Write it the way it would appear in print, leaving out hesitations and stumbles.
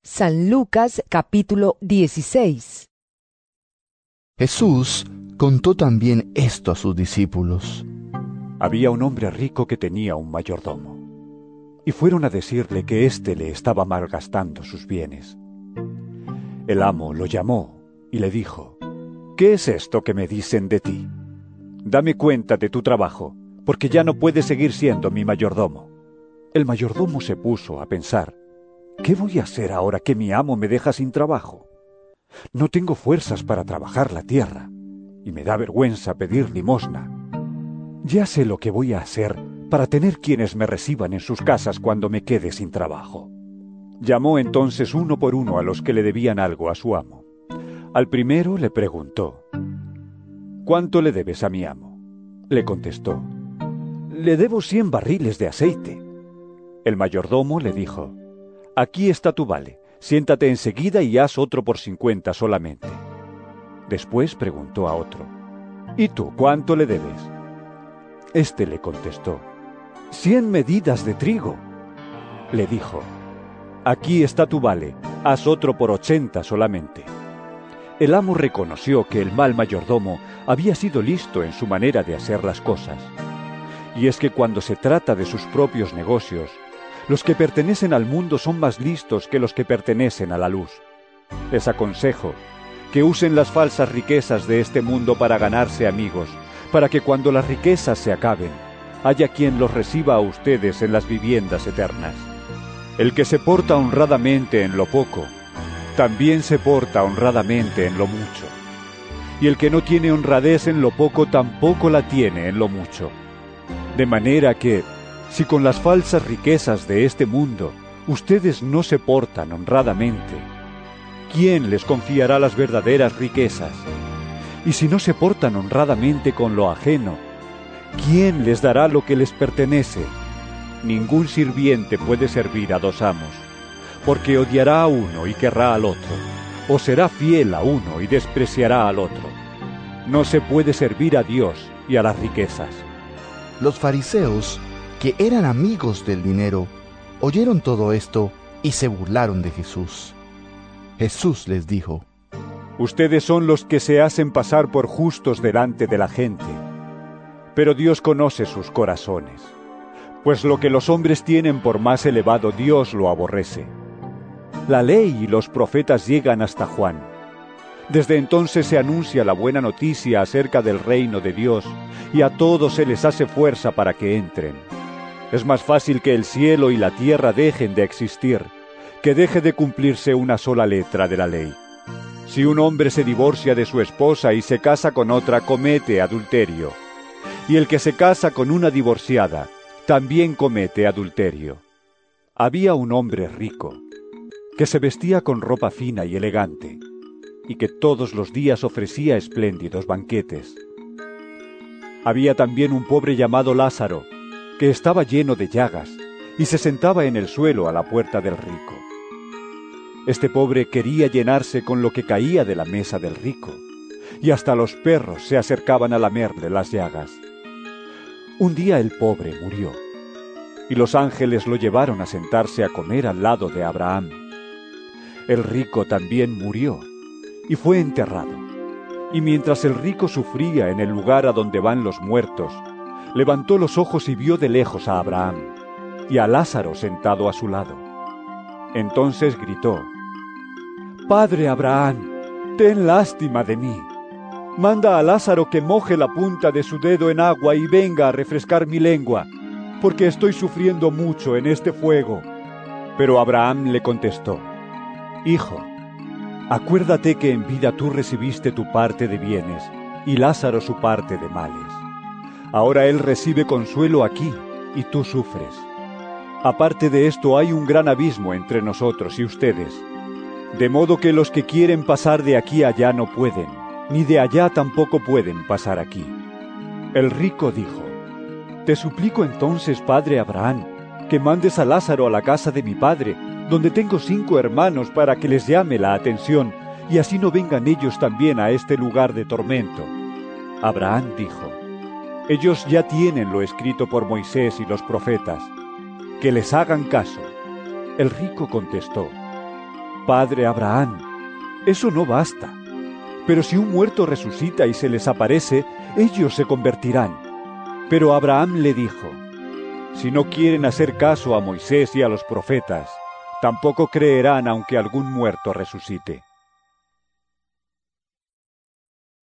San Lucas capítulo 16. Jesús contó también esto a sus discípulos. Había un hombre rico que tenía un mayordomo, y fueron a decirle que éste le estaba malgastando sus bienes. El amo lo llamó y le dijo: «¿Qué es esto que me dicen de ti? Dame cuenta de tu trabajo, porque ya no puedes seguir siendo mi mayordomo». El mayordomo se puso a pensar: «¿Qué voy a hacer ahora que mi amo me deja sin trabajo? No tengo fuerzas para trabajar la tierra, y me da vergüenza pedir limosna. Ya sé lo que voy a hacer para tener quienes me reciban en sus casas cuando me quede sin trabajo». Llamó entonces uno por uno a los que le debían algo a su amo. Al primero le preguntó: «¿Cuánto le debes a mi amo?». Le contestó: «Le debo 100 barriles de aceite». El mayordomo le dijo: «Aquí está tu vale, siéntate enseguida y haz otro por 50 solamente». Después preguntó a otro: «¿Y tú cuánto le debes?». Este le contestó: 100 medidas de trigo. Le dijo: «Aquí está tu vale, haz otro por 80 solamente». El amo reconoció que el mal mayordomo había sido listo en su manera de hacer las cosas. Y es que cuando se trata de sus propios negocios, los que pertenecen al mundo son más listos que los que pertenecen a la luz. Les aconsejo que usen las falsas riquezas de este mundo para ganarse amigos, para que cuando las riquezas se acaben, haya quien los reciba a ustedes en las viviendas eternas. El que se porta honradamente en lo poco, también se porta honradamente en lo mucho. Y el que no tiene honradez en lo poco, tampoco la tiene en lo mucho. De manera que, si con las falsas riquezas de este mundo ustedes no se portan honradamente, ¿quién les confiará las verdaderas riquezas? Y si no se portan honradamente con lo ajeno, ¿quién les dará lo que les pertenece? Ningún sirviente puede servir a dos amos, porque odiará a uno y querrá al otro, o será fiel a uno y despreciará al otro. No se puede servir a Dios y a las riquezas. Los fariseos, que eran amigos del dinero, oyeron todo esto y se burlaron de Jesús. Jesús les dijo: «Ustedes son los que se hacen pasar por justos delante de la gente, pero Dios conoce sus corazones, pues lo que los hombres tienen por más elevado, Dios lo aborrece. La ley y los profetas llegan hasta Juan. Desde entonces se anuncia la buena noticia acerca del reino de Dios, y a todos se les hace fuerza para que entren. Es más fácil que el cielo y la tierra dejen de existir, que deje de cumplirse una sola letra de la ley. Si un hombre se divorcia de su esposa y se casa con otra, comete adulterio. Y el que se casa con una divorciada, también comete adulterio». Había un hombre rico, que se vestía con ropa fina y elegante, y que todos los días ofrecía espléndidos banquetes. Había también un pobre llamado Lázaro, que estaba lleno de llagas, y se sentaba en el suelo a la puerta del rico. Este pobre quería llenarse con lo que caía de la mesa del rico, y hasta los perros se acercaban a lamerle las llagas. Un día el pobre murió, y los ángeles lo llevaron a sentarse a comer al lado de Abraham. El rico también murió, y fue enterrado. Y mientras el rico sufría en el lugar a donde van los muertos, levantó los ojos y vio de lejos a Abraham, y a Lázaro sentado a su lado. Entonces gritó: «Padre Abraham, ten lástima de mí. Manda a Lázaro que moje la punta de su dedo en agua y venga a refrescar mi lengua, porque estoy sufriendo mucho en este fuego». Pero Abraham le contestó: «Hijo, acuérdate que en vida tú recibiste tu parte de bienes, y Lázaro su parte de males. Ahora él recibe consuelo aquí, y tú sufres. Aparte de esto hay un gran abismo entre nosotros y ustedes, de modo que los que quieren pasar de aquí allá no pueden, ni de allá tampoco pueden pasar aquí». El rico dijo: «Te suplico entonces, padre Abraham, que mandes a Lázaro a la casa de mi padre, donde tengo 5 hermanos, para que les llame la atención, y así no vengan ellos también a este lugar de tormento». Abraham dijo: «Ellos ya tienen lo escrito por Moisés y los profetas, que les hagan caso». El rico contestó: padre Abraham. Eso no basta. Pero si un muerto resucita y se les aparece, ellos se convertirán. Pero Abraham le dijo: si no quieren hacer caso a Moisés y a los profetas, tampoco creerán aunque algún muerto resucite.